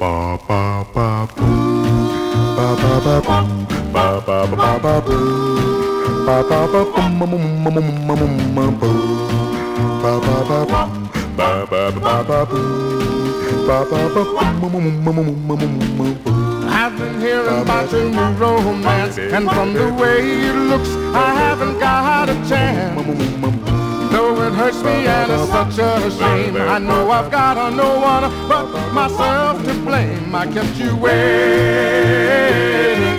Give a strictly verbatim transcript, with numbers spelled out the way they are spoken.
ba ba ba boo, ba ba ba boo, ba ba ba ba boo, ba ba ba boom boom boom boom boom boom boo, ba ba ba boo, ba ba ba ba boo, ba ba ba boom boom boom boom boom boom boo. I've been hearing about your new romance, and from the way it looks, I haven't got a chance. Though it hurts me and it's such a shame, I know I've got no one but myself to blame. I kept you waiting.